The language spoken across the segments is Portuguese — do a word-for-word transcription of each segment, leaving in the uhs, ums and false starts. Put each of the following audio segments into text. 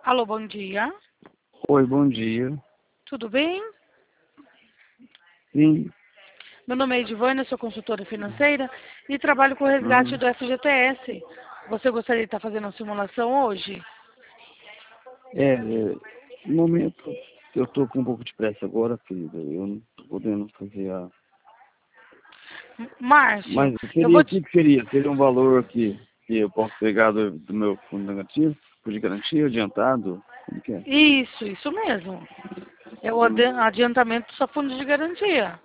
Alô, bom dia. Oi, bom dia. Tudo bem? Sim. Meu nome é Edivânia, sou consultora financeira e trabalho com o resgate Hum, do F G T S. Você gostaria de estar fazendo uma simulação hoje? é, é, no momento eu estou com um pouco de pressa agora, querida. Eu não estou podendo fazer a. M- Márcio, Mas eu seria vou o que te... que seria? Seria um valor que, que eu posso pegar do, do meu fundo negativo? Fundo de garantia, adiantado? Como que é? Isso, isso mesmo. É o adi- Hum. adiantamento do seu fundo de garantia.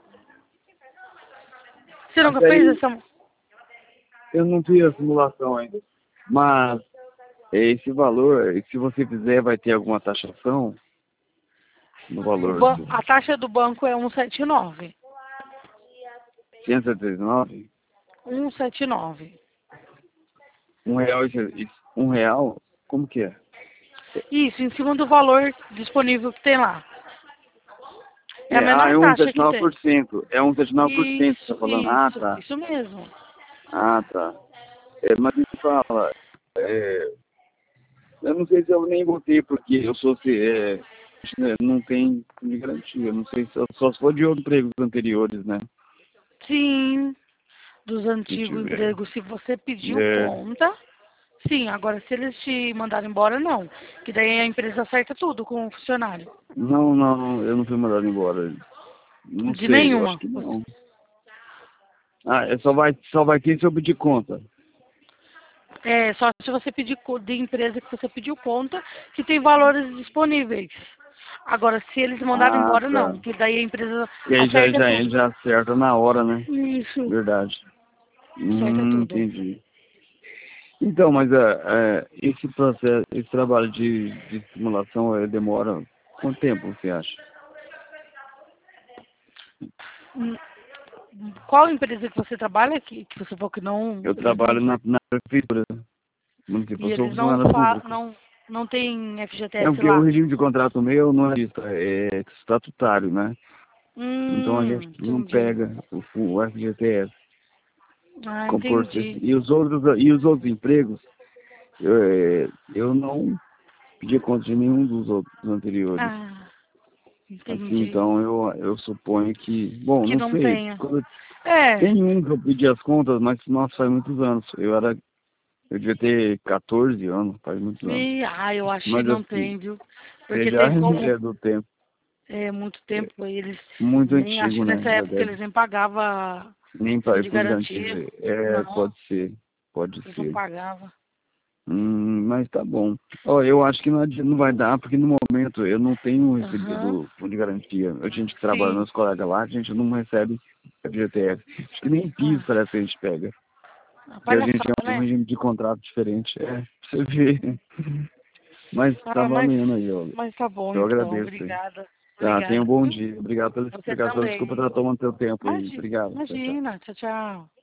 Você Mas nunca fez aí essa... eu não fiz a simulação ainda. Mas é, esse valor, se você fizer, vai ter alguma taxação no O valor ban... de A taxa do banco é cento e setenta e nove. cento e setenta e nove? cento e setenta e nove. Um real, e- um real? Como que é? Isso, em cima do valor disponível que tem lá. É a É, ah, menor é um taxa que vinte e nove por tem. cento. É um vinte e nove por cento que você tá Isso, falando. Ah, isso, tá. isso mesmo. Ah, tá. É, mas me fala, é, eu não sei se eu nem votei, porque eu sou, se- é, é, não tem de garantia. Não sei se eu, só se for de outros empregos anteriores, né? Sim, dos Se antigos tiver. empregos, se você pediu É, conta, sim. Agora, se eles te mandarem embora, não. Que daí a empresa acerta tudo com o funcionário. não, não, eu não fui mandado embora. Não De sei, eu acho nenhuma. que não. Ah, é, só vai, só vai ter se eu pedir conta. É só se você pedir co- de empresa que você pediu conta, que tem valores disponíveis. Agora, se eles mandarem Ah, embora, tá. não. Que daí a empresa E aí já, acerta já, ele tudo. já acerta na hora, né? Isso. Verdade. Acerta Hum, tudo. entendi. Então, mas é, é, esse processo, esse trabalho de, de simulação é, demora quanto tempo você acha? Hum, Qual empresa que você trabalha que, que você falou que não, Eu eles não trabalho na, na prefeitura municipal, e eu sou eles não funcionário fa, público. não não tem É F G T S porque o lá? regime de contrato meu não é isso, é estatutário, né? Então a gente Hum, não entendi. pega o, o F G T S Ah, como por ser- entendi. e os outros e os outros empregos eu, é, eu não pedi conta de nenhum dos outros anteriores. Ah, Assim, entendi. então eu, eu suponho que, bom, Que não não sei, tenha. quando, É. tem um que eu pedi as contas, mas nossa, faz muitos anos. Eu era, eu devia ter quatorze anos, faz muitos anos. E, ah, eu acho que Mas não assim, tem, viu? ele Porque já, tem ele como é do tempo, é muito é, tempo aí eles muito nem acho antigo, que né? nessa Já época deve, eles nem pagavam nem fundo para de fundo garantia. garantia. É, Não, pode ser, pode eles não ser. pagavam. Hum, mas tá bom. Ó, eu acho que não, adi- não vai dar, porque no momento eu não tenho Aham. recebido fundo de garantia. A gente que trabalha, Sim. meus colegas lá, a gente não recebe F G T S. Acho que nem piso Ah, parece que a gente pega. a Porque a gente palhaçada, é um né? regime de contrato diferente. É, pra você ver. Mas tá Ah, mas, valendo aí, ó. mas tá bom Eu então. agradeço aí. Obrigada. Tá, tenha um Obrigada, bom viu? dia. Obrigado pela Você explicação. também. Desculpa estar tomando seu tempo aí. Imagina, Obrigado. Tchau, tchau. imagina. Tchau, tchau.